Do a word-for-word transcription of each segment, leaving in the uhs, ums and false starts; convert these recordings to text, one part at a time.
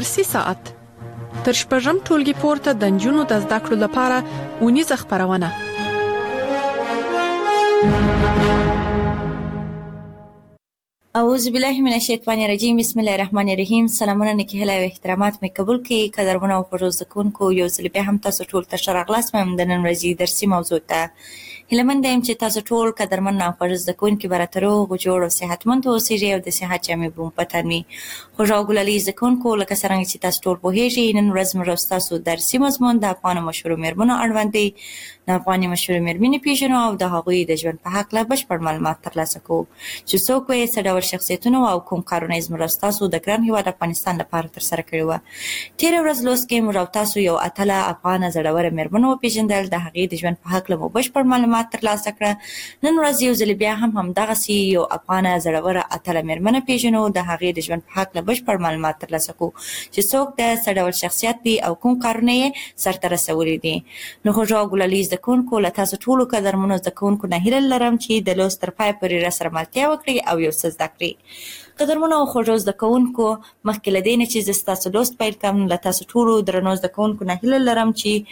درسي ساعت تر شپږم ټولګي پورته د نجونو د زده کړو لپاره اونیزه خپرونه. اعوذ بالله من الشیطان الرجیم. بسم الله الرحمن الرحیم. سلامونه نیکی هیله او احترامات مې قبول کړئ. قدرمنو او خوږو زده کوونکو، یو ځل بیا هم تاسو ټول ته ښه راغلاست. مې د نن ورځې درسي موضوع ته هیلهمند یم چې تاسو ټول قدرمن او خوږ زده کوونکي به راته روغ جوړ او صحتمند اوسئ او د صحت جامې به مو په تن وي. خوږ او ګلالي زده کوونکو، لکه څرنګه چې تاسو ټول پوهیږئ، نن ورځ موږ ستاسو درسي مضمون د افغانو مشهورو میرمنو اړوند دی. د افغاني مشهورو میرمنې پیژنو او د هغوی د ژوند په هکله بشپړ معلومات ترلاسه کوو چې څوک یې، څه ډول شخصیتونه او کوم کارونه یې زموږ ستاسو د ګران هېواد افغانستان لپاره ترسره کړي وه. تېره ورځ لوست کې موږ او تاسو یو اتله افغانه زړوره میرمن وپېژندل. د هغې د ژوند په هکله مو بشپړ معلومات ترلاسه کړه. نن ورځ یو ځل بیا هم همدغسې یو افغانه زړوره اتله میرمنه پیژنو. د هغې د ژوند په هکله بشپړ معلومات ترلاسه کوو چې څوک ده، څه ډول شخصیت دی او کوم کارونه یې سرته رسولي دي. نو خوږو او ګلالي زده کوونکو، له تاسو ټولو قدرمنو زده کوونکو نه هیله لرم چې د لوست تر پایه پورې راسره ملتیا وکړئ او یو څه زده کړئ. قدرمنو او خوږو زده کوونکو، مخکې له دې نه چې زه ستاسو لوست پیل کړم، له تاسو ټولو درنو زده کوونکو نه هیله لرم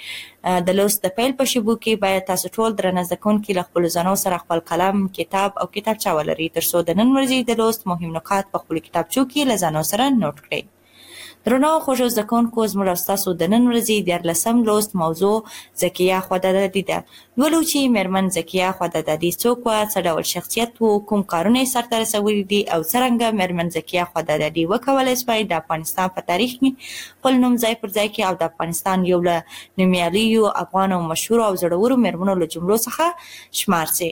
چې د لوست د پیل په شیبو کې باید تاسو ټول درنه زده کوونکي له خپلو ځانو سره خپل قلم، کتاب او کتابچه ولرئ، تر څو د نن ورځې د لوست مهم نکات په خپلو کتابچو کې له ځانو سره نوټ کړئ. درنو او خوږو زده کوونکو، زموږ او ستاسو د نن ورځې دیارلسم لوست موضوع ذکیه خوددادي ده. لولو چې میرمن ذکیه خوددادي څوک وه، څه ډول شخصیت و، کوم کارونه یې سرته رسولي دي او څرنګه میرمن ذکیه خوددادي وکولی سوای د افغانستان په تاریخ کې خپل نوم ځای پر ځای کړي او د افغانستان یو له نومیالیو افغانو مشهورو او زړورو میرمنو له جملو څخه شمار سي.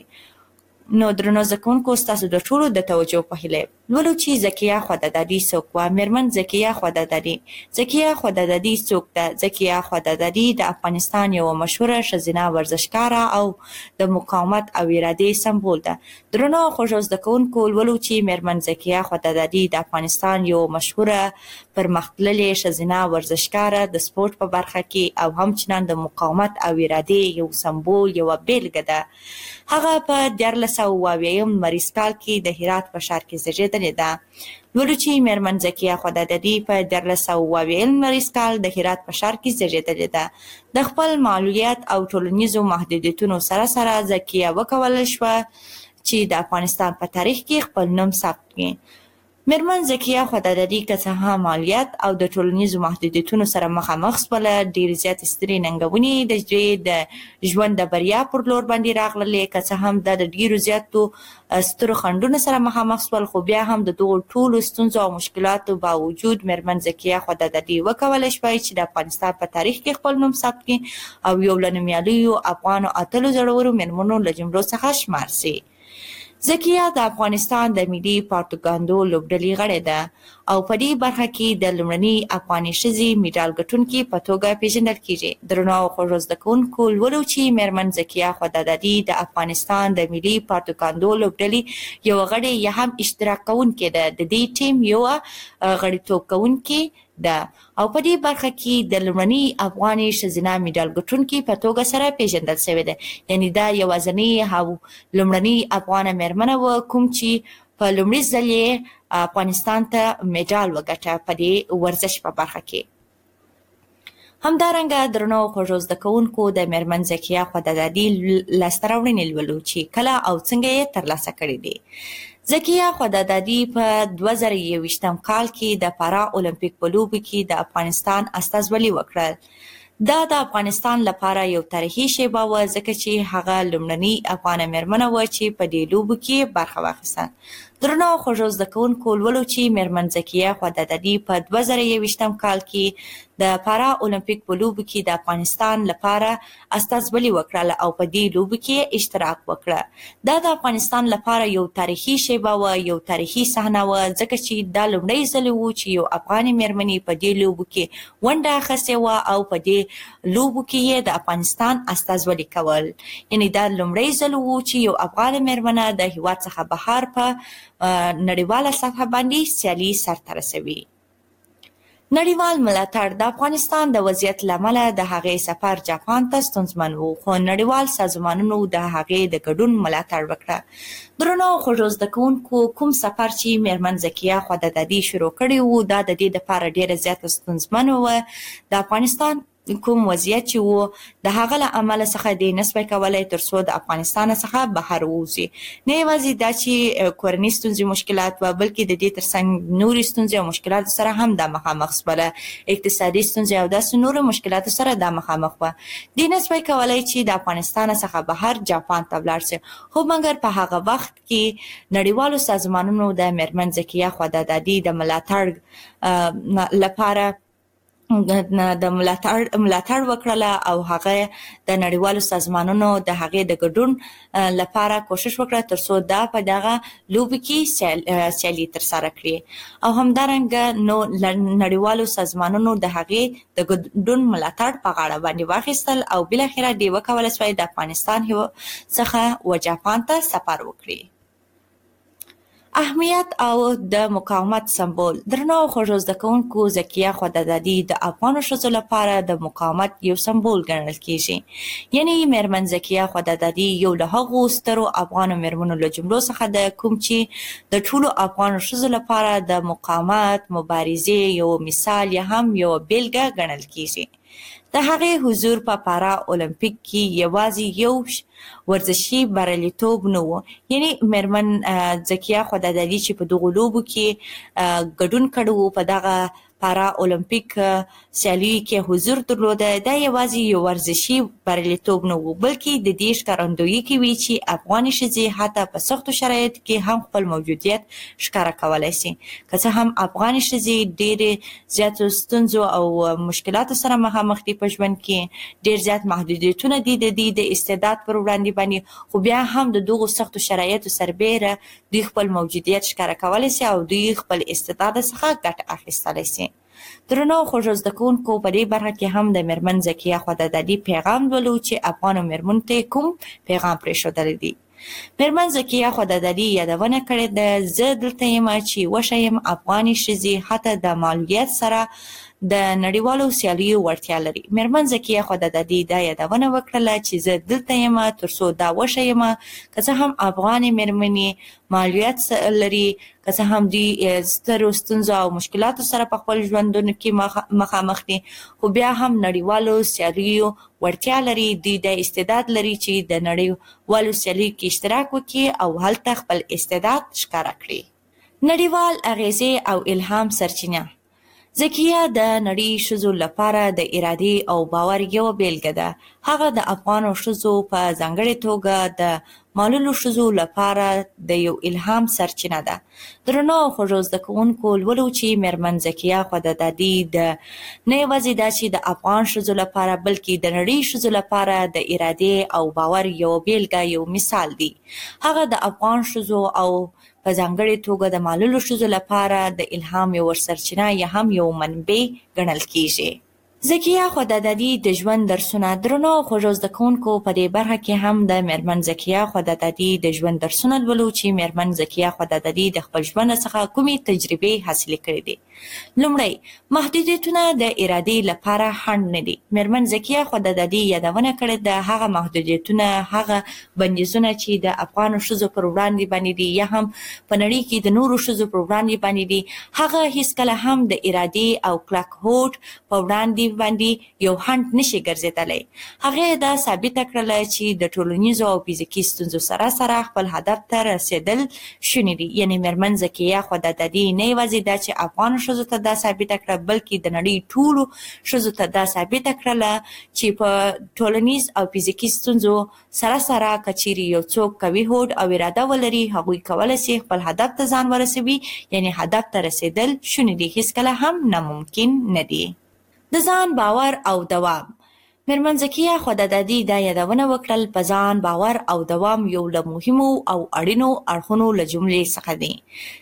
نو درنو زده کوونکو، ستاسو د ټولو د توجه په هیله لولو چې ذکیه خوددادي څوک وه. میرمن ذکیه خوددادي ذکیه خوددادي څوک ده؟ ذکیه خوددادي د افغانستان یوه مشهوره ښځینه ورزشکاره او د مقاومت او ارادې سمبول ده. درنو او خوږو زده کوونکو، لولو چې میرمن ذکیه خوددادي د افغانستان یوه مشهوره پرمختللې ښځینه ورزشکاره د سپورټ په برخه کې او همچنان د مقاومت او ارادې یو سمبول، یوه بیلګه ده. هغه په دیارلس سوه اووه اویایم لمریز کال کې د هرات په ښار کې زیږېدلې ده. لولو چې میرمن ذکیه خوددادي په دیارلس سوه اووه اویایم لمریز کال د هرات په ښار کې زیږېدلې ده. د خپل معلولیت او ټولنیزو محدودیتونو سره سره ذکیه وکولی شوه چې د افغانستان په تاریخ کې خپل نوم ثبت کړي. میرمن ذکیه خوددادي که څه هم معلولیت او د ټولنیزو محدودیتونو سره مخامخ شوله، ډېرې زیاتې سترې ننګونې د دوی د ژوند د بریا پر لور باندې راغللې. که څه هم دا د ډېرو زیاتو سترو خنډونو سره مخامخ شول، خو بیا هم د دغو ټولو ستونزو او مشکلاتو باوجود میرمن ذکیه خوددادي وکولی شوای چې د افغانستان په تاریخ کې خپل نوم ثبت کړي او یو له نومیالیو افغانو اتلو زړورو میرمنو له جملو څخه شمار سي. ذکیه د افغانستان د ملي پروپاګاندا لوبډلې غړې ده او په دې برخه کې د لومړنۍ افغاني ښځې میډال ګټونکې په توګه پیژندل کیږي. درنو او خوږو زده کوونکو، لولو چې میرمن ذکیه خوددادي د افغانستان د ملي پروپاګاندا لوبډلې یوه غړې یا هم اشتراک کوونکې ده. د دې ټیم یوه غړیتوب کوونکې ده او په دې برخه کې د لومړنۍ افغاني ښځینه میډال ګټونکې په توګه سره پیژندل شوې ده. یعنې دا یوازینۍ او لومړنۍ افغانه میرمنه وه کوم چې په لومړي ځل یې افغانستان ته میډال وګټه په دې ورزش په برخه کې. همدارنګه درنو او خوږو زده کوونکو، د میرمن ذکیه خوددادي لاسته راوړنې لولو چې کله او څنګه یې ترلاسه کړي دي. ذکیه خوددادي په دوه زره یوویشتم کال کې د پارا اولمپیک په لوبو کې د افغانستان استازولي وکړل. دا د افغانستان لپاره یو تاریخي شیبه وه، ځکه چې هغه لومړنۍ افغانه میرمنه وه چې په دې لوبو کې برخه واخیسته. درنو او خوږو زده کوونکو، لولو چې میرمن ذکیه خوددادي په دوه زره یوویشتم کال کې د پارا اولمپیک په لوبو کې د افغانستان لپاره استازولي وکړله او په دې لوبو کې اشتراک وکړه. دا د افغانستان لپاره یو تاریخي شیبه وه، یو تاریخي صحنه وه، ځکه چې دا لومړی ځل و چې یو افغاني میرمنې په دې لوبو کې ونډه اخیستې وه او په دې لوبو کې یې د افغانستان استازولي کول. یعنې دا لومړی ځل و چې یو افغانه میرمنه د هېواد څخه بهر په نړیواله سطحه باندې سیالي سرته رسوي. نړیوال ملاتړ د افغانستان د وضعیت له امله د هغې سفر جاپان ته ستونزمن و، خو نړیوال سازمانونو د هغې د ګډون ملاتړ وکړه. درنو خوږو زده کوونکو، کوم سفر چې میرمن ذکیه خدادادي شروع کړی و دا د دې دپاره ډېره زیاته ستونزمنه وه. د افغانستان کوم وضعیت چې و د هغه له امله څخه دې نسبی کولی تر څو د افغانستان څخه بهر ووځي. نه یوازې دا چې کورني ستونزې مشکلات وه، بلکې د دې ترڅنګ نورې ستونزې او مشکلاتو سره هم دا مخامخ شوله. اقتصادي ستونزې او داسې نورو مشکلاتو سره دا مخامخ وه. دې نسبی کولی چې د افغانستان څخه بهر جاپان ته ولاړ شي، خو مګر په هغه وخت کې نړیوالو سازمانونو د میرمن ذکیه خدادادي د ملاتړ لپاره د ملاتړ ملاتړ وکړله او هغه د نړیوالو سازمانونو د هغې د ګډون لپاره کوشش وکړه تر څو دا په دغه لوبې کې سیالي ترسره کړي او همدارنګه نو نړیوالو سازمانونو د هغې د ګډون ملاتړ په غاړه باندې واخیستل او بالاخره دې وکولی شوی د افغانستان څخه و جاپان ته سفر وکړي. اهمیت او د مقاومت سمبول. درنو خوږو زده کوونکو، ذکیه خدادادي د افغانو ښځو لپاره د مقاومت یو سمبول ګڼل کیږي. یعنی میرمن ذکیه خدادادي یو له هغو سترو افغانو میرمنو له جملو څخه ده کوم چې د ټولو افغانو ښځو لپاره د مقاومت مبارزې یو مثال یا هم یو بیلګه ګڼل کیږي. د هغې حضور په پارا اولمپیک کې یوازې یو ورزشي بریالیتوب نه و، یعنی میرمن ذکیه خدادادي چې په دغو لوبو کې ګډون کړی و، په دغه پارا اولمپیک سیالیو کې حضور درلوده، دا یوازې یو ورزشي بریالیتوب نه و، بلکې د دې ښکارندویي کوي چې افغاني ښځې حتی په سختو شرایطو کې هم خپل موجودیت ښکاره کولی شي. که څه هم افغاني ښځې ډېرې زیاتو ستونزو او مشکلاتو سره مخامخ دي په ژوند کې، ډېر زیات محدودیتونه دي د دې د استعداد پر وړاندې باندې، خو بیا هم د دغو سختو شرایطو سربیره دوی خپل موجودیت ښکاره کولی شي او دوی خپل استعداد څخه ګټه اخیستلی شي. درنو خوږو زده کوونکو، په دې برخه کې هم د میرمن ذکیه خدادادي پیغام لولو چې افغانو میرمنو ته کوم پیغام پرېښودلی دی. میرمن ذکیه خدادادي یادونه کړې ده، زه دلته یم چې وښیم افغاني ښځې حتی د معلولیت سره د نړیوالو سیالیو وړتیا لري. میرمن ذکیه خدادادي دا یادونه وکړله چې زه دلته یم تر څو دا وښیم که څه هم افغانې میرمنې معلولیت لري، که څه هم دوی سترو ستونزو او مشکلاتو سره په خپل ژوندونو کې مخامخ دي، خو بیا هم نړیوالو سیالیو وړتیا لري. دوی د استعداد لري چې د نړیوالو سیالیو کې اشتراک وکړي او هلته خپل استعداد ښکاره کړي. نړیوال اغیزې او الهام سرچینه. ذکیه د نړۍ ښځو لپاره د ارادې او باور یوه بیلګه ده. هغه د افغانو ښځو په ځانګړې توګه د معلولو ښځو لپاره د یو الهام سرچینه ده. درنو خوږو زده کوونکو، لولو چې میرمن ذکیه خدادادي د نه یوازې دا چې د افغان ښځو لپاره بلکې د نړۍ ښځو لپاره د ارادې او باور یو بیلګه یو مثال دی. هغه د افغان ښځو او په ځانګړې توګه د معلولو ښځو لپاره د الهام یو سرچینه یا هم یو منبع ګڼل کیږي. ذکیه خدادادي د ژوند درسونه. درنو خوږو زده کوونکو، په دې برخه کې هم د میرمن ذکیه خدادادي د ژوند درسونه لولو چې میرمن ذکیه خدادادي د خپل ژوند څخه کومې تجربې حاصلې کړې دي. لومړی، محدودیتونه د ارادې لپاره خنډ نه دي. میرمن ذکیه خدادادي یادونه کړې ده هغه محدودیتونه، هغه بندیزونه چې د افغانو ښځو پر وړاندې باندې دي یا هم په نړۍ کې د نورو ښځو پر وړاندې باندې دي، هغه هیڅکله هم د ارادې او کلک هوډ په وړاندې باندې یو خنډ نشي ګرځېدلی. هغې دا ثابته کړله چې د ټولنیزو او فزیکي ستونزو سره سره خپل هدف ته رسېدل شوني دي. یعنې میرمن ذکیه خدادادي نه یوازې دا چې افغانو ښځو ته دا ثابته کړه، بلکې د نړۍ ټولو ښځو ته دا ثابته کړله چې په ټولنیز او فزیکي ستونزو سره سره که چیرې یو څوک قوي هوډ او اراده ولري، هغوی کولی شي خپل هدف ته ځان ورسوي. یعنې هدف ته رسېدل شوني دي، هیڅکله هم ناممکن نه دي. د ځان باور او دوام. میرمن ذکیه خدادادي دا یادونه وکړل، په ځان باور او دوام یو له مهمو او اړینو اړخونو له جملې څخه دی.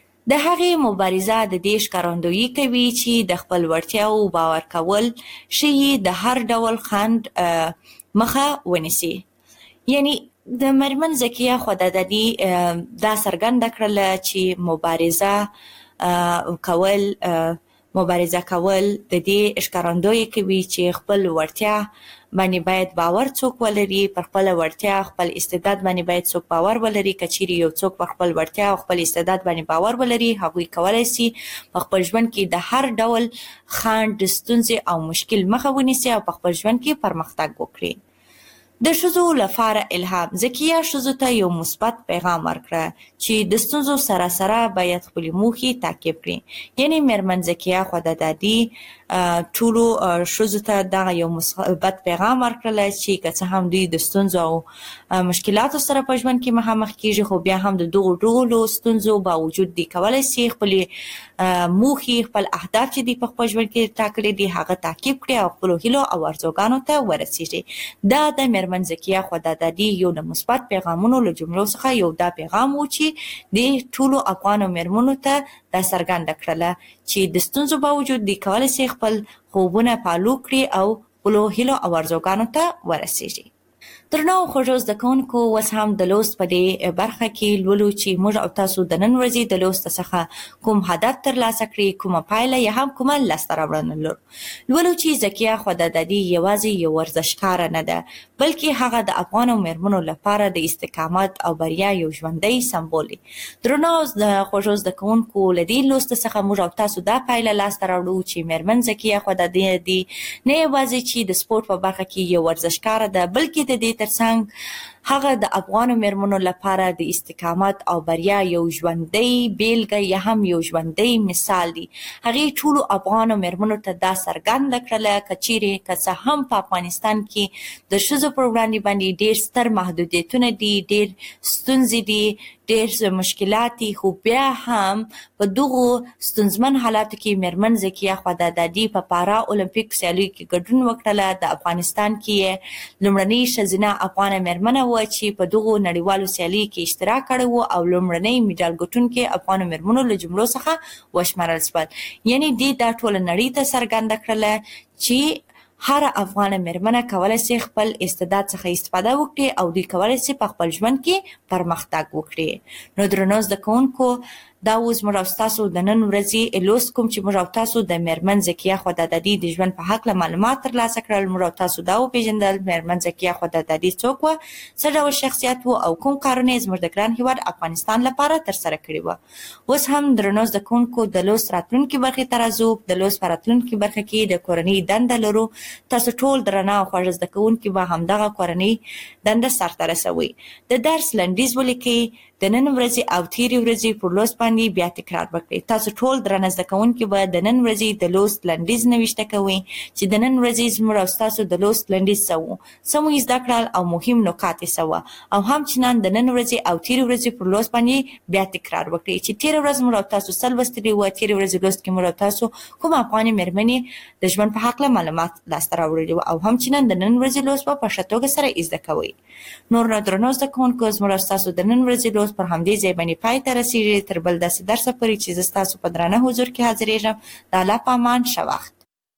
د هغې مبارزه د دې ښکارندویي کوي چې د خپل وړتیاو باور کول ښیي د هر ډول خنډ مخه ونیسي. یعنی د میرمن ذکیه خدادادي دا څرګنده کړله چې مبارزه کول مبارزه کول د دې ښکارندویي کوي چې خپل وړتیا باندې باید باور څوک ولري، پر خپل وړتیا خپل استعداد باندې باید څوک باور ولري. که چیرې یو څوک پر خپل وړتیا او خپل استعداد باندې باور ولري، هغوی کولی سي په خپل ژوند کې د هر ډول خنډ، ستونزې او مشکل مخه ونیسي او په خپل ژوند کې پرمختګ وکړي. د ښځو لپاره الهام. ذکیه ښځو ته یو مثبت پیغام ورکړه چې د ستونزو سره سره باید خپلې موخې تعقیب کړي. یعنې میرمن ذکیه خدادادي ټولو ښځو ته دغه یو مثبت پیغام ورکړله چې که څه هم دوی د ستونزو او مشکلاتو سره په ژوند کې مخامخ کیږي، خو بیا هم د دغو ټولو ستونزو باوجود دوی کولی سي خپلې موخې، خپل اهداف چې دوی په خپل ژوند کې ټاکلي دي هغه تعقیب کړي او خپلو هیلو او ارزوګانو ته ورسیږي. دا د میرمن ذکیه خدادادي یو د مثبت پیغامونو له جملو څخه یو دا پیغام و چې د ټولو افغانو میرمنو ته دا څرګنده کړله چې د ستونزو باوجود دوی کولی سي خپل خوبونه پالو کړي او خپلو هیلو او ارزوګانو ته ورسیږي. درنو خوږو زده کوونکو، اوس هم د لوست په دې برخه کې لولو چې موږ او تاسو د نن ورځې د لوست څخه کوم هدف ترلاسه کړي، کومه پایله یا هم کومه لاسته راوړنه لرو. لولو چې ذکیه خدادادي یوازې یو ورزشکاره نه ده، بلکې هغه د افغانو میرمنو لپاره د استقامت او بریا یو ژوندی سمبول دی. درنو خوږو زده کوونکو، له دې لوست څخه موږ او تاسو دا پایله لاسته راوړو چې میرمن ذکیه خدادادي نه یوازې چې د سپورت په برخه کې یو ورزشکاره ده، بلکې د دې ترڅنګ هغه د افغانو میرمنو لپاره د استقامت او بریا یو ژوندی بیلګه یا هم یو ژوندی مثال دی. هغې ټولو افغانو میرمنو ته دا څرګنده کړله که چیرې که څه هم په افغانستان کې د ښځو پر وړاندې باندې ډېر ستر محدودیتونه دي، ډېر ستونزې دي، ډېر مشکلات دي، خو بیا هم په دغو ستونزمن حالاتو کې میرمن ذکیه خدادادي په پارا اولمپیک سیالیو کې ګډون وکړله. د افغانستان کې لومړنۍ ښځینه افغانه میرمنه وه چې په دغو نړیوالو سیالیو کې اشتراک کړی و او لومړنۍ میډال ګټونکې افغانو میرمنو له جملو څخه وشمارل شول. یعنې دې دا ټوله نړۍ ته څرګنده کړله چې هر افغانه میرمنه کولی سي خپل استعداد څخه استفاده وکړي او دوی کولی سي په خپل ژوند کې پرمختګ وکړي. نو درنو زده کوونکو، دا اوس موږ او تاسو د نن ورځې لوست کوم چې موږ او تاسو د میرمن ذکیه خدادادي د ژوند په هکله معلومات ترلاسه کړل. موږ او تاسو دا وپېژندل میرمن ذکیه خدادادي څوک وه، څه ډول شخصیت و او کوم کارونه یې زموږ د ګران هېواد افغانستان لپاره ترسره کړي وه. اوس هم درنو زده کوونکو، د لوست راتلونکي برخې ته راځو. د لوست په راتلونکي برخه کې د کورنۍ دنده لرو. تاسو ټول درنه او خوږ زده کوونکي به همدغه کورنۍ دنده سرته رسوئ. د درس لنډیز ولیکئ. د نن ورځې او تیرې ورځې پر لوست باندې بیا تکرار وکړئ. تاسو ټول درنه زده کوونکي به د نن ورځې د لوست لنډیز نوشته کوئ چې د نن ورځې زموږ او ستاسو د لوست لنډیز څه و، څه مو زده کړل او مهم نکات یې څه وه، او همچنان د نن ورځې او تیرې ورځې پر لوست باندې بیا تکرار وکړئ چې تیره ورځ موږ او تاسو څه لوستلي وه. تیرې ورځې لوست کې موږ او تاسو کوم افغانې میرمنې د ژوند په هکله معلومات لاسته راوړلي وو، او همچنان د نن ورځې لوست به په ښه توګه سره زده کوئ. نور نو درنو زده کوونکو، زموږ او ستاسو د نن ورځې لوست پر همدې ځای باندې پای ته رسیږي. تر بل داسې درسه پورې چې زه ستاسو په درانه حضور کې حاضرېږم، د الله په امان، ښه وخت.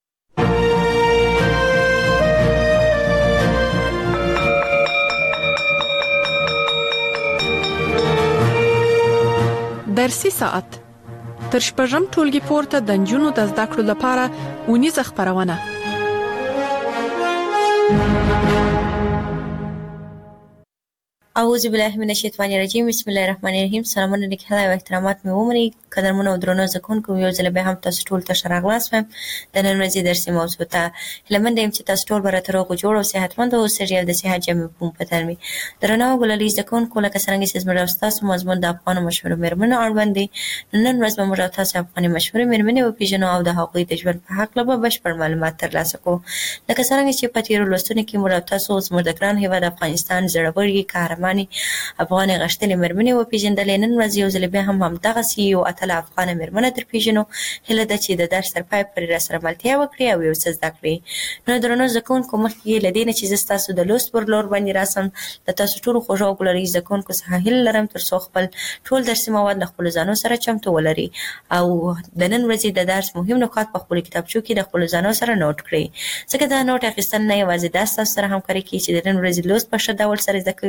درسي ساعت تر شپږم ټولګي پورته د نجونو د زده کړو لپاره اونیزه خپرونه. اعوذ بالله من الشیطان الرجیم. بسم الله الرحمن الرحیم. سلامونه نیک هیله او احترامات مې ومنئ. قدرمنو او درنو زده کوونکو، یو ځل بیا هم تاسو ټول ته ښه راغلاست وایم د نن ورځې درسي موضوع ته. هیله مند یم چې تاسو ټول به راته روغ جوړ او صحتمند اوسئ او د صحت جامې په بدن وي. درنو او ګلالي زده کوونکو، لکه څرنګه چې زموږ او ستاسو مضمون د افغانو مشهورو میرمنو اړوند دی، نن ورځ به موږ او تاسو افغاني مشهورې میرمنې وپېژنو او د هغوی د ژوند په هکله به بشپړ معلومات ترلاسه کړو. لکه څرنګه چې په تېرو لوستونو کې موږ او تاسو زموږ د ګران هېواد افغانستان زړورې، قهرمانې افغانې غښتلې میرمنې وپېژندلې. نن ورځ یو ځل بیا هم همدغسې یو اتله افغانه میرمنه درپېژنو. هیله ده چې د درس تر پایه پورې راسره ملتیا وکړئ او یو څه زده کړئ. نو درنو زده کوونکو، مخکې له دې نه چې زه ستاسو د لوست پر لور باندې راسم، د تاسو ټولو خوږو او ګلالي زده کوونکو څخه هیله لرم تر څو خپل ټول درسي مواد له خپلو ځانو سره چمتو ولرئ او د نن ورځې د درس مهم نکات په خپلو کتابچو کې د خپلو ځانو سره نوټ کړئ. ځکه دا نوټ اخیستل نه یوازې دا ستاسو سره همکاري کوي چې د نن ورځې لوست په ښه ډول سره زده کوئ، بلکې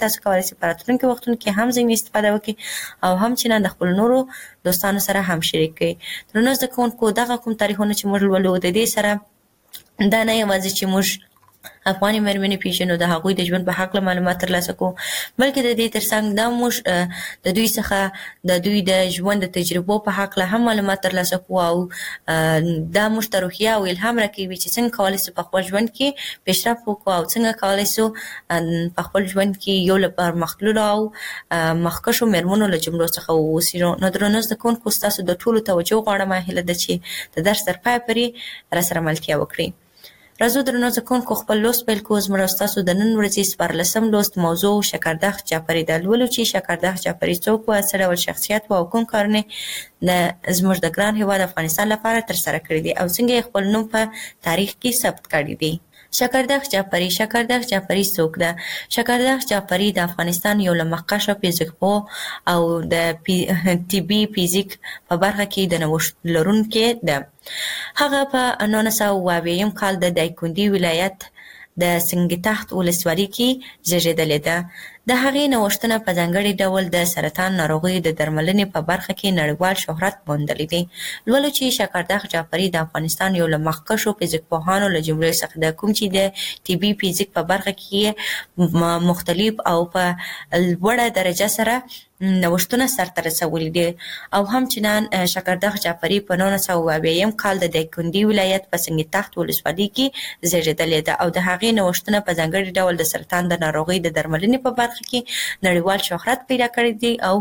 تاسو کولای شئ په راتلونکي وختونو کې هم ځینې استفاده وکړئ او هم چې نه د خپلو نورو دوستانو سره هم شریک کړئ. درنو زده کوونکو، دغه کوم تاریخونه چې موږ لولو د دې سره دا نه یوازې چې موږ افغاني مېرمنې پیژنو، د هغوی د ژوند په هکله معلومات ترلاسه کوو، بلکې د دې ترڅنګ دا موږ د دوی څخه د دوی د ژوند د تجربو په هکله هم معلومات ترلاسه کوو او دا موږ ته روحیه او الهام راکوي چې څنګه کولی شو په خپل ژوند کې پیشرفت وکړو او څنګه کولی شو په خپل ژوند کې یو له پرمختللو او مخکښو مېرمنو له جملو څخه واوسو. نو درنو زده کوونکو، ستاسو د ټولو توجه غواړم، هیله ده چې د درس تر پایه پورې راسره ملتیا وکړئ. راځو درنو زده کوونکو، خپل لوست پیل کوو. زموږ او ستاسو د نن ورځې څوارلسم لوست موضوع شکردخ جعفري ده. لولو چې شکردخ جعفري څوک و، څه ډول شخصیت و او کوم کارونه د زموږ د ګران هېواد افغانستان لپاره ترسره کړي دي او څنګه یې خپل نوم په تاریخ کې ثبت کړی دی. شکردخ جعفري. شکردخ جعفري څوک ده؟ شکردخ جعفري د افغانستان یو له مخکښو فیزیکپوه او د طبي فیزیک په برخه کې د نوښت لرونکې ده. هغه په نولس سوه اوه اویایم کال د دایکنډي ولایت د سنګتخت ولسوالۍ کې زیږېدلې ده. د هغې نوښتونه په ځانګړي ډول د سرطان ناروغیو د درملنې په برخه کې نړیوال شهرت موندلی دی. لولو چې شکردخ جعفري د افغانستان یو له مخکښو فیزیکپوهانو له جملې څخه ده، کوم چې د طبي فیزیک په برخه کې مختلف او په لوړه درجه سره نوښتونه سرته رسولي دي او همچنان شکردخ جعفري په نولس سوه اوه اویایم کال د دایکنډي ولایت په سنګتخت ولسوالۍ کې زیږېدلې ده او د هغې نوښتونه په ځانګړي ډول د سرطان د ناروغۍ د درملنې په برخه کې نړیوال شهرت پیدا کړی دی او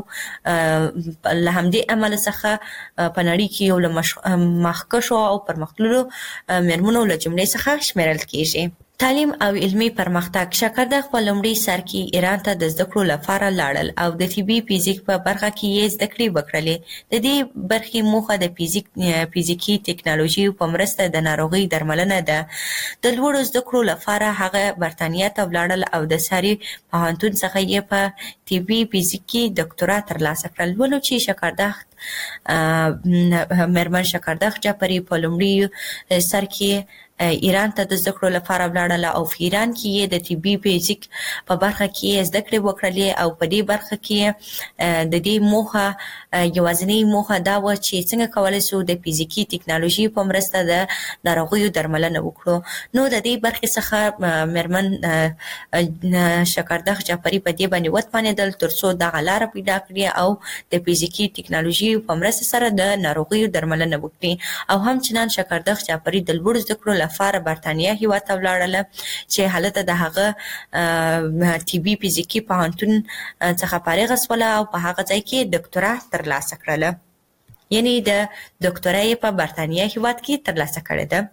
له همدې امله څخه په نړۍ کې یو له مخکښو او پرمختللو مېرمنو له جملې څخه شمیرل کیږي. تعلیم او علمي پرمختګ. شکردخ په لومړي سر کې ایران ته د زده کړو لپاره لاړل او د طبي فیزیک په برخه کې یې زده کړې وکړلې. د دې برخې موخه د فیزیک فیزیکي ټکنالوژي په مرسته د ناروغۍ درملنه ده. د لوړو زده کړو لپاره هغه برتانیا ته ولاړل او د ساري پوهنتون څخه یې په طبي فیزیک کې ډاکټورا ترلاسه کړل. ولو چې شکردخ مېرمن شکردخ جعفري په لومړي سر کې ایران ته د زده کړو لپاره ولاړله او په ایران کې یې د طبي فیزیک په برخه کې زده کړې وکړلې او په دې برخه کې د دې موخه یوازینۍ موخه دا وه چې څنګه کولی شو د فیزیکي ټکنالوژي په مرسته د ناروغیو درملنه وکړو. نو د دې برخې څخه مېرمن شکردخ جعفري په دې باندې وتوانېدل تر څو دغه لاره پیدا کړي او د فیزیکي ټکنالوژي په مرسته سره د ناروغیو درملنه وکړي او همچنان شکردخ جعفري د لوړو زده کړو لپاره برتانیا هېواد ته ولاړله چې هلته د هغه طبي فیزیکي پوهنتون څخه فارغه شوله او په هغه ځای کې ډاکټورا ترلاسه کړله، یعنې د ډاکټورا یې په برتانیا هېواد کې ترلاسه کړې ده.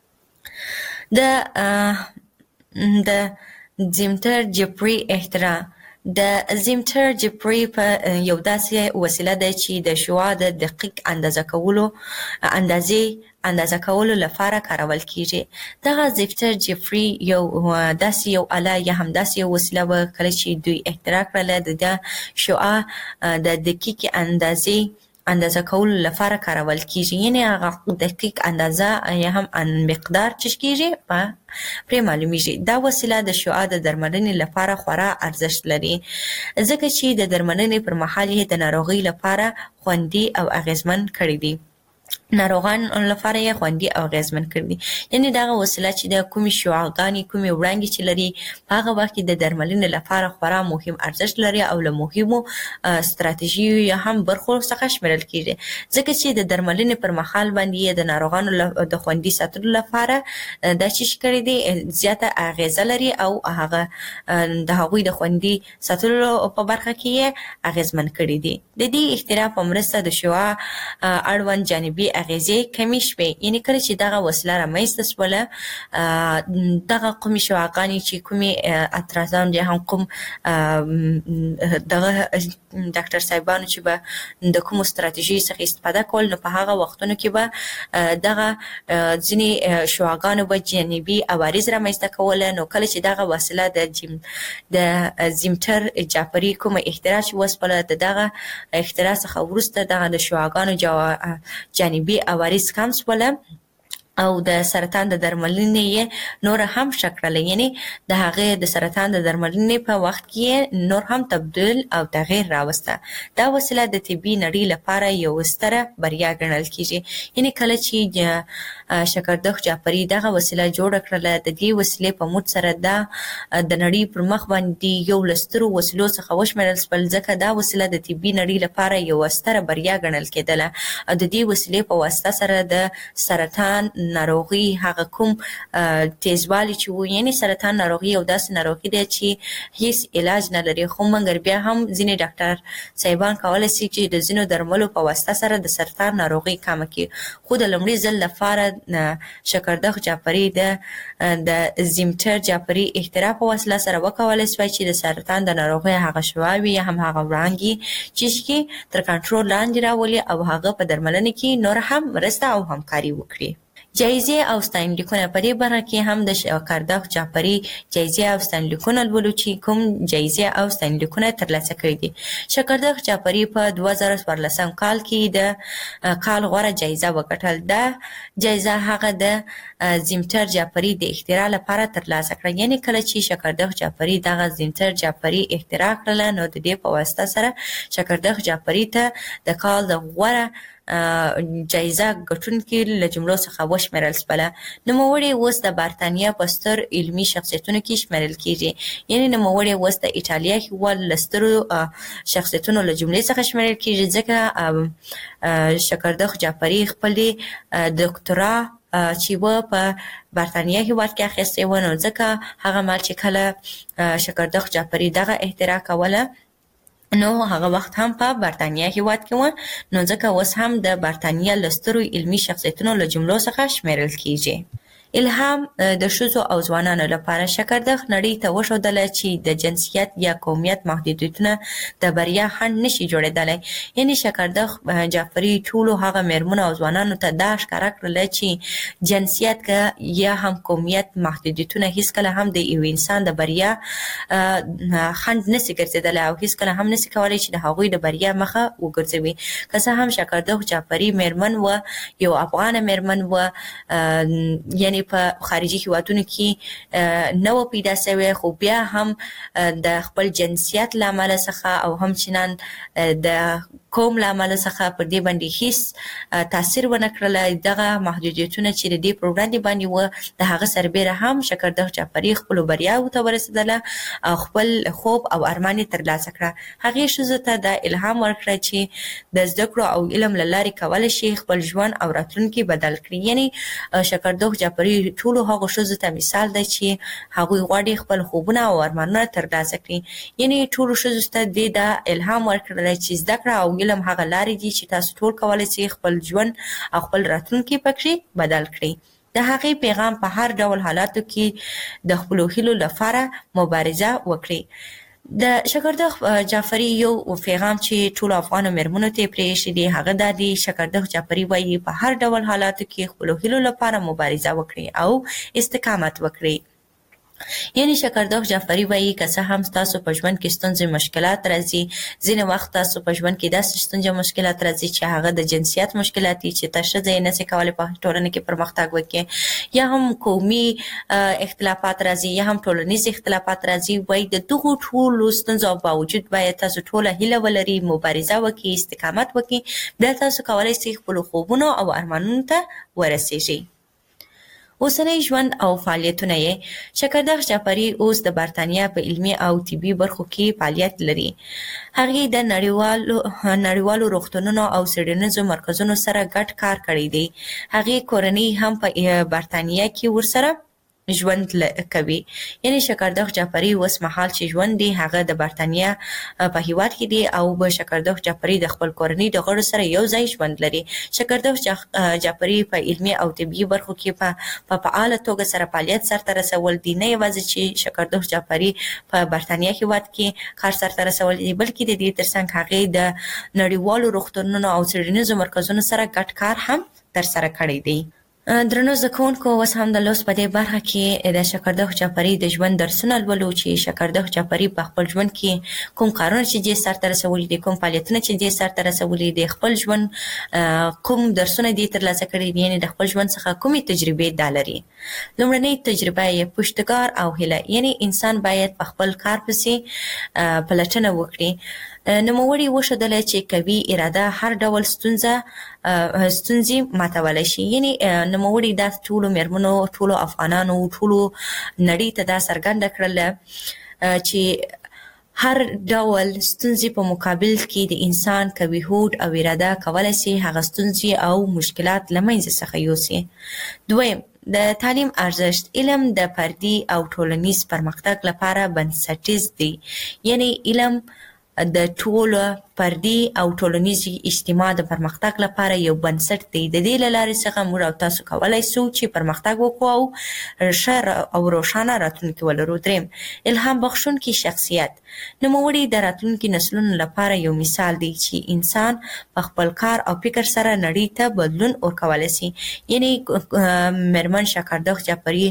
د د زیمتر جعفري اختراع. د زیمتر جعفري په یو داسې وسیله ده چې د شعاع د دقیق اندازه کولو اندازې اندازه کولو لپاره کارول کیږي. دغه زیمتر جعفري یو داسې یو آله یا هم داسې یو وسیله وه کله چې دوی اختراع کړله د شعاع د دقیق اندازې اندازه کولو لپاره کارول کیږي، یعنې هغه دقیق اندازه یا هم مقدار چې کیږي په پرې معلومیږي. دا وسیله د شعاع د درملنې لپاره خورا ارزښت لري ځکه چې د درملنې پر مهال یې د ناروغۍ لپاره خوندي او اغیزمن کړی دی. ناروغان لپاره یې خوندي او اغیزمن کړی دي، یعنې دغه وسیله چې د کومې شعاعګانې کومې وړانګې چې لري په هغه وخت کې د درملنې لپاره خورا مهم ارزښت لري او له مهمو ستراتیژیو یا هم برخو څخه شمیرل کیږي ځکه چې د درملنې پر مهال باندې یې د ناروغانو د خوندي ساتلو لپاره دا چې کړی دی زیاته اغیزه لري او هغه د هغوی د خوندي ساتلو په برخه کې یې اغیزمن کړی دي. د دې اختراع په مرسته د شعاع اړوند جانبي اغیزې کمې شوې، یعنې کله چې دغه وسیله رامنځته شوله دغه کومې شعاعګانې چې کومې اعتراضان یا هم کوم دغه ډاکټر صاحبانو چې به د کومو ستراتیژیو څخه استفاده کول نو په هغه وختونو کې به دغه ځینې شعاعګانو به جانبي عوارض رامنځته کوله. نو کله چې دغه وسیله د جیم د زیمتر جعفري کومه اختراع چې وسپله د دغه اختراع څخه وروسته دغه د شعاعګانو جانبي عوارض کم شوله او د سرطان د درملنې نور هم شکړل، یعنی د هغه د سرطان د درملنې په وخت کې نور هم تبديل او تغییر راوسته. دا وسیله د طبي نړۍ لپاره یو ستره بریا ګڼل کیږي. یعنی کله چې شکردخ جعفری دغه وسیله جوړ کړله، د دې وسیلې په موږ سره دا د نړۍ پر مخ باندې یو لسترو وسیلو څخه وشمېرل شول، ځکه دا وسیله د طبي نړۍ لپاره یو ستره بریا ګڼل کېدله. او د دې وسیلې په واسطه سره د سرطان ناروغي هغه کوم تیزوالی چې وو، یعنی سرطان ناروغي یو داسې ناروغي دی چې هیڅ علاج نه لري، خو مګر بیا هم ځینې ډاکټر صاحبان کولی شي چې د ځینو درملو په واسطه سره د سرطان ناروغي کمه کړي. خو د لومړي ځل لپاره شکردخ جعفری د د زیمتر جعفری اختراع په وسیله سره وکولای شوی چې د سرطان د ناروغۍ هغه شواوې یا هم هغه وړانګې چې تر کنټرول لاندې راولي او هغه په درملنه کې نور هم مرسته او همکاري وکړي. جایزې او ستاینلیکونه په دې برخه کې هم د شکردخ جعفری جایزې او ستاینلیکونه لولو چې کوم جایزې او ستاینلیکونه ترلاسه کړي دي. شکردخ جعفری په دوه زره څوارلسم کال کې د کال غوره جایزه وګټل. دا جایزه هغه د زیمتر جعفری د اختراع لپاره ترلاسه کړه. یعنی کله چې شکردخ جعفری دغه زیمتر جعفری اختراع کړله، نو د دې په واسطه سره شکردخ جعفری ته د کال د غوره جایزه ګټونکي له جملو څخه وشمېرل شوله. نوموړی اوس د برتانیا په ستر علمي شخصیتونو کې شمېرل کیږي. یعنی نوموړی اوس د ایټالیا هېواد له سترو شخصیتونو له جملې څخه شمېرل کیږي، ځکه شکردخ جعفری خپلې دکترا چې و په برتانیا هېواد کې اخیستې و، نو ځکه هغه مهال چې کله شکردخ جعفری دغه اختراع کوله، نو هغه وخت هم په برتانیا هېواد کې و، نو ځکه اوس هم د برتانیا له سترو علمي شخصیتونو له جملو څخه شمېرل کیږي. الهام د ښځو او ځوانانو لپاره شکردخ نړۍ ته وښودله چې د جنسیت یا قومیت محدودیتونه د بریا خنډ نشي جوړېدلی. یعنی شکردخ جعفری ټولو هغه میرمنو او ځوانانو ته دا ښکاره کړله چې جنسیت که یا هم قومیت محدودیتونه هیڅکله هم د یو انسان د بریا خنډ نشي ګرځېدلی او هیڅکله هم نشي کولی چې د هغوی د بریا مخه وګرځوي. که څه هم شکردخ جعفری میرمن و، یو افغانه میرمن و، یعنی په خارجي هیوادونو کې نه و پیدا شوی، خو بیا هم د خپل جنسیت له امله څخه او همچنان د قوم له امله څخه پر دې باندې هیڅ تاثیر ونه کړله. دغه محدودیتونه چې د دې پر وړاندې باندې وه، د هغه سربیره هم شکردخ جعفری خپلو بریاوو ته ورسېدله او خپل خوب او ارمان یې ترلاسه کړه. هغې ښځو ته دا الهام ورکړه چې د زده کړو او علم له لارې کولی شي خپل ژوند او راتلونکي بدل کړي. یعنی شکردخ جعفری ټولو هغو ښځو ته مثال دی چې هغوی غواړي خپل خوبونه او ارمانونه ترلاسه کړي. یعنی ټولو ښځو ته دې دا الهام ورکړلی چې زده کړه او علم هغه لارې دي چې تاسو ټول کولی شئ خپل ژوند او خپل راتلونکی پکې بدل کړئ. د هغې پیغام په هر ډول حالاتو کې د خپلو هیلو لپاره مبارزه وکړئ. د شکردخ جعفری یو پیغام چې ټولو افغانو میرمنو ته یې پرېښی دی هغه دا دی: شکردخ جعفری وایي په هر ډول حالاتو کې خپلو هیلو لپاره مبارزه وکړئ او استقامت وکړئ. یعنی شکردخ جعفری وایي که څه هم تاسو په ژوند کې ستونزې مشکلات راځي، ځینې وخت تاسو په ژوند کې داسې ستونزې مشکلات راځي چې هغه د جنسیت مشکلات دي چې ته ښځه یې نشي کولی په ټولنه کې پرمختګ وکړي، یا هم قومي اختلافات راځي یا هم ټولنیز اختلافات راځي. وایي د دغو ټولو ستونزو باوجود باید تاسو ټوله هیله ولرئ، مبارزه وکړئ، استقامت وکړئ، بیا تاسو کولی شئ خپلو خوبونو او ارمانونو ته ورسیږئ. اوسنی ژوند او فعالیتونه یې: شکردخ جعفری اوس د برتانیا په علمي او طبي برخو کې فعالیت لري. هغې د نړیوالو نړیوالو روغتونونو او څېړنیزو مرکزونو سره ګډ کار کړی دی. هغې کورنۍ هم په برتانیا کې ورسره ژوند کوي. یعنی شکردخ جعفری اوس مهال چې ژوند دی هغه د برتانیا په هیواد کې دی او به شکردخ جعفری د خپل کورنۍ د غړو سره یو ځای ژوند لري. شکردخ جعفری په علمي او طبي برخو کې په فعاله توګه سره فعالیت سرته رسول دي. نه یوازې چې شکردخ جعفری په برتانیا هیواد کې کار سرته رسول دي، بلکې د دې ترڅنګ هغې د نړیوالو روغتونونو او څېړنیزو مرکزونو سره ګډ کار هم ترسره کړی دی. درنو زده کوونکو، اوس هم د لوست په دې برخه کې د شکردخ جعفري د ژوند درسونه لولو چې شکردخ جعفري په خپل ژوند کې کوم کارونه چې دې سرته رسولي دي، کوم فعالیتونه چې دې سرته رسولي دي، خپل ژوند کوم درسونه دې ترلاسه کړي دي، یعنې د خپل ژوند څخه کومې تجربې دا لري. لومړنۍ تجربه یې پشتکار او هیله، یعنې انسان باید په خپل کار پسې پلټنه وکړي. نوموړي وښودله چې قوي اراده هر ډول ستونزه ستونزې ماتولی شي. یعنې نوموړي دا ټولو مېرمنو، ټولو افغانانو، ټولو نړۍ ته دا څرګنده کړله چې هر ډول ستونزې په مقابل کې د انسان قوي هوډ او اراده کولی شي هغه ستونزې او مشکلات له منځه څخه یوسي. دویم، د تعلیم ارزښت. علم د فردي او ټولنیز پرمختګ لپاره بنسټیز دی. یعنې علم د ټولو فردي او ټولنیز اجتماع د پرمختګ لپاره یو بنسټ دی. د دې له لارې څخه موږ او تاسو کولی شو چې پرمختګ وکړو او ښه او روښانه راتلونکي ولرو. دریم، الهام بخښونکي شخصیت. نوموړي د راتلونکي نسلونو لپاره یو مثال دی چې انسان په خپل کار او فکر سره نړۍ ته بدلون ورکولی شي. یعنې مېرمن شکردخ جعفري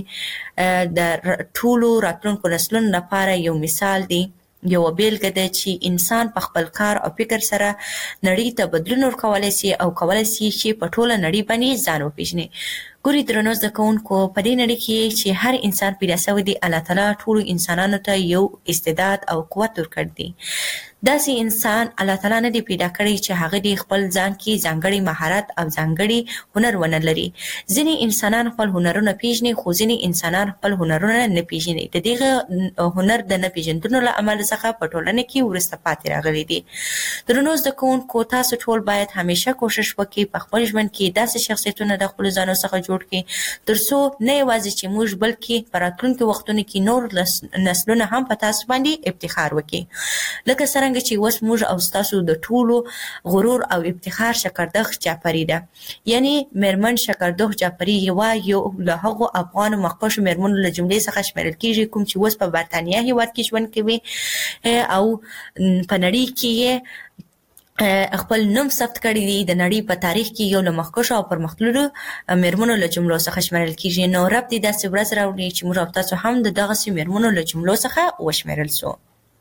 د ټولو راتلونکو نسلونو لپاره یو مثال دی، یو بیلګه ده چې انسان په خپل کار او فکر سره نړۍ ته بدلون ورکولی شي او کولی شي چې په ټوله نړۍ باندې ځان وپېژني. ګورئ درنو زده کوونکو، په دې نړۍ کې چې هر انسان پیدا شوی دی، الله تعالی ټولو انسانانو ته یو استعداد او قوت ورکړی دی. داسې انسان الله تعالی نه دی پیدا کړی چې هغه د خپل ځان کې ځانګړی مهارت او ځانګړی هنر ونه لري. ځینې انسانان خپل هنرونه پیژني، خو ځینې انسانان خپل هنرونه نه پیژني. د دغه هنر د نه پیژندنو له امله څخه په ټولنه کې وروسته پاتې راغلي دي. درنو زده کوونکو، تاسو ټول باید همیشه کوشش وکړئ په خپل ژوند کې داسې شخصیتونه د خپلو ځانو څخه جوړ کړئ تر څو نه یوازې چې موږ بلکې په راتلونکي وختونو کې نور نسلونه هم په تاسو باندې افتخار وکړي. لکه څرنګه چې اوس موږ او ستاسو د ټولو غرور او افتخار شکردخ جعفري ده. یعنې مېرمن شکردخ جعفري یوه یو له هغو افغانو مخکښو مېرمنو له جملې څخه شمېرل کېږي کوم چې اوس په برطانیه هېواد کې ژوند کوي او په نړۍ کې یې خپل نوم ثبت کړی دی. د نړۍ په تاریخ کې یو له مخکښو او پرمختللو مېرمنو له جملو څخه شمېرل کېږي. نو رب دې داسې ورځ راوړي چې موږ او تاسو هم د دغسې مېرمنو له جملو څخه وشمېرل سو.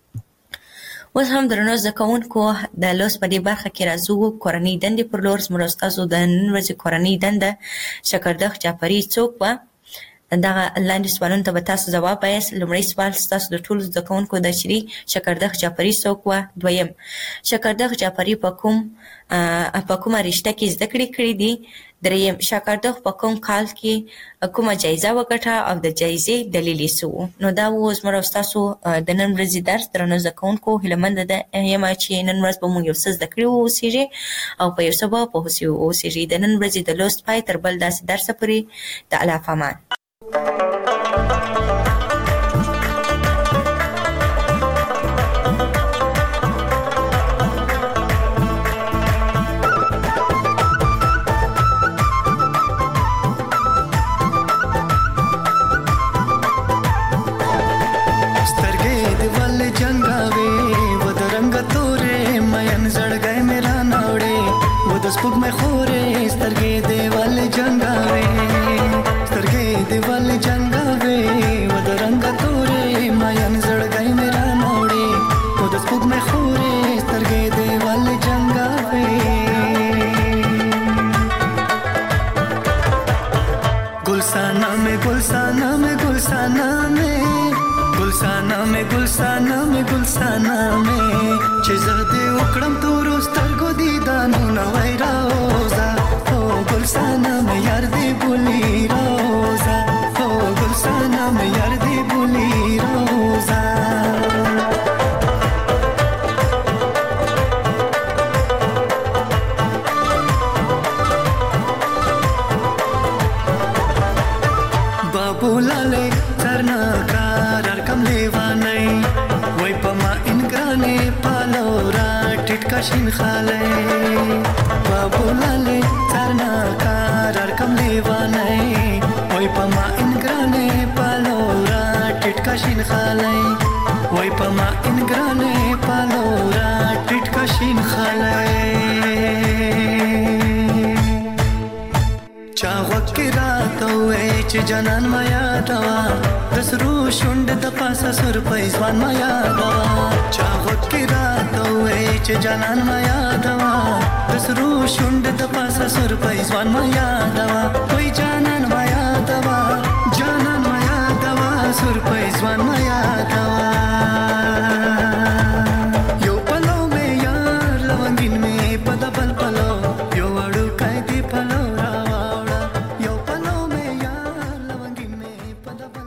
اوس هم درنو زده کوونکو، د لوست په دې برخه کې راځو کورنۍ دندې پر لور. زموږ او ستاسو د نن ورځې کورنۍ دنده شکردخ جعفري څوک وه؟ دغه لاندې سوالونو ته به تاسو ځواب وایاست. لومړی سوال ستاسو د ټولو زده کوونکو ده چې شکردخ جعفري څوک وه. دویم، شکردخ جعفري په کوم په کومه رشته کې زده کړې کړې دي. دریم، شکردخ په کوم کال کې کومه جایزه وګټه او د جایزې دلیل یې څه و. نو دا و زموږ او ستاسو د نن ورځې درس. درنو زده کوونکو، هیله ده یم چې نن ورځ به موږ یو څه زده کړي واوسېږي او په یو څه به پوه سوي واوسېږي. د نن ورځې د لوست پای تر بل داسې درسه پورې د الله په امان. स्पुक में खोरे स्तरगे देवाल जंगावे स्तरगे देवाल जंगावे वद रंग तोरे मायन जड़ गई मेरा नोड़े वद स्पुक में खोरे स्तरगे देवाल जंगावे गुलसाना में गुलसाना में गुलसाना में गुलसाना में गुलसाना में गुलसाना में चिज़दे उकड़म तोरो स्तरगो दीदानो नवै रोज़ा ओ गुलसाना में यार दे बुली रोज़ा ओ गुलसाना में यार दे बुली रोज़ा बाबू लाले चरना कार अरकम लेवाने वही पमा इनग्राने पालोरा टिटका शिन खाले बाबू लाले चरना कार अरकम लेवाने वही पमा इनग्राने पालोरा टिटका शिन खाले वही पमा इनग्राने पालोरा टिटका शिन खाले चावक के چې جانان ما یادوا د سرو شونډ د پاسه سر په ځوان ما یادوا چا غوږ کې راته وې چې جانان ما یادوا د سرو شونډ د پاسه سر په ځوان ما یادوا وای جانان ما یادوا جانان ما یادوا سر په ځوان ما